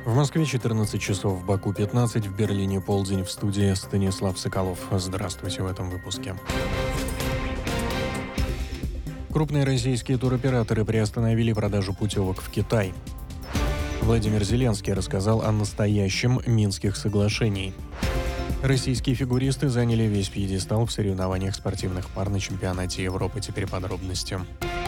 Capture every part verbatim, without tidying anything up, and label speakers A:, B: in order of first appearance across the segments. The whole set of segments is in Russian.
A: В Москве четырнадцать часов, в Баку пятнадцать, в Берлине полдень. В студии Станислав Соколов. Здравствуйте в этом выпуске. Крупные российские туроператоры приостановили продажу путевок в Китай. Владимир Зеленский рассказал о настоящем Минских соглашений. Российские фигуристы заняли весь пьедестал в соревнованиях спортивных пар на чемпионате Европы. Теперь подробности.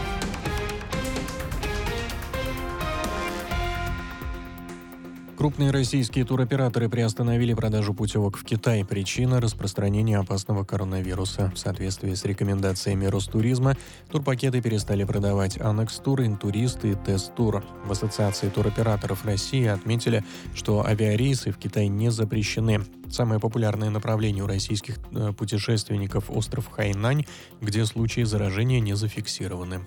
A: Крупные российские туроператоры приостановили продажу путевок в Китай. Причина – распространение опасного коронавируса. В соответствии с рекомендациями Ростуризма турпакеты перестали продавать Анекс Тур, Интурист и Тест Тур. В Ассоциации туроператоров России отметили, что авиарейсы в Китай не запрещены. Самое популярное направление у российских путешественников – остров Хайнань, где случаи заражения не зафиксированы.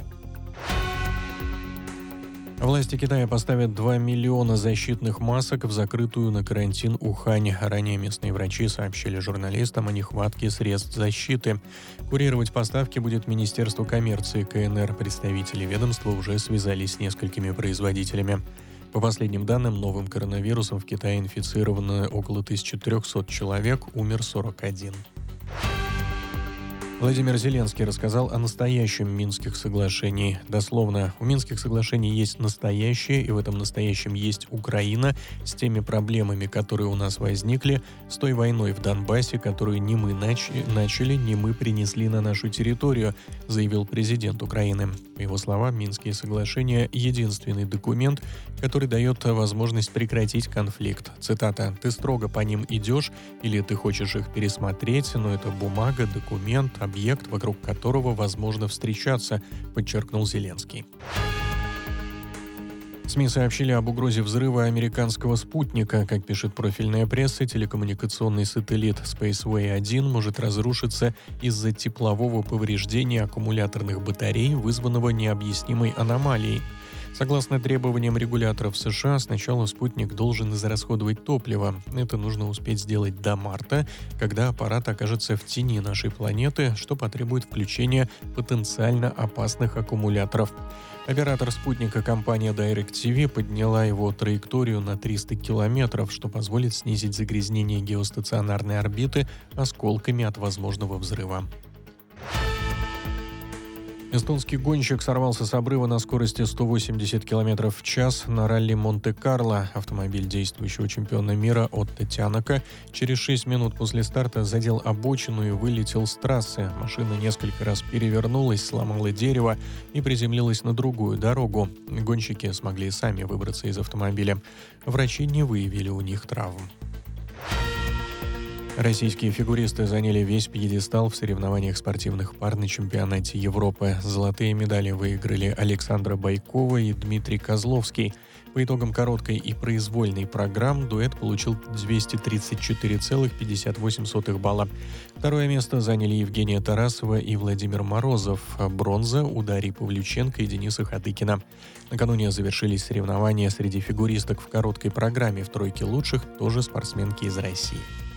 A: Власти Китая поставят два миллиона защитных масок в закрытую на карантин Ухань. Ранее местные врачи сообщили журналистам о нехватке средств защиты. Курировать поставки будет Министерство коммерции КНР. Представители ведомства уже связались с несколькими производителями. По последним данным, новым коронавирусом в Китае инфицировано около тысяча триста человек, умер сорок один. Владимир Зеленский рассказал о настоящем Минских соглашений. Дословно, у Минских соглашений есть настоящее, и в этом настоящем есть Украина с теми проблемами, которые у нас возникли, с той войной в Донбассе, которую не мы нач- начали, не мы принесли на нашу территорию, заявил президент Украины. По его словам, Минские соглашения – единственный документ, который дает возможность прекратить конфликт. Цитата: «Ты строго по ним идешь, или ты хочешь их пересмотреть, но это бумага, документ, объект, вокруг которого возможно встречаться», подчеркнул Зеленский. СМИ сообщили об угрозе взрыва американского спутника. Как пишет профильная пресса, телекоммуникационный сателлит Spaceway один может разрушиться из-за теплового повреждения аккумуляторных батарей, вызванного необъяснимой аномалией. Согласно требованиям регуляторов США, сначала спутник должен израсходовать топливо. Это нужно успеть сделать до марта, когда аппарат окажется в тени нашей планеты, что потребует включения потенциально опасных аккумуляторов. Оператор спутника, компания DirecTV, подняла его траекторию на триста километров, что позволит снизить загрязнение геостационарной орбиты осколками от возможного взрыва. Эстонский гонщик сорвался с обрыва на скорости сто восемьдесят километров в час на ралли Монте-Карло. Автомобиль действующего чемпиона мира Отто Тянака через шесть минут после старта задел обочину и вылетел с трассы. Машина несколько раз перевернулась, сломала дерево и приземлилась на другую дорогу. Гонщики смогли сами выбраться из автомобиля. Врачи не выявили у них травм. Российские фигуристы заняли весь пьедестал в соревнованиях спортивных пар на чемпионате Европы. Золотые медали выиграли Александра Байкова и Дмитрий Козловский. По итогам короткой и произвольной программ дуэт получил двести тридцать четыре целых пятьдесят восемь сотых балла. Второе место заняли Евгения Тарасова и Владимир Морозов. Бронза у Дарьи Павлюченко и Дениса Хатыкина. Накануне завершились соревнования среди фигуристок в короткой программе. В тройке лучших тоже спортсменки из России.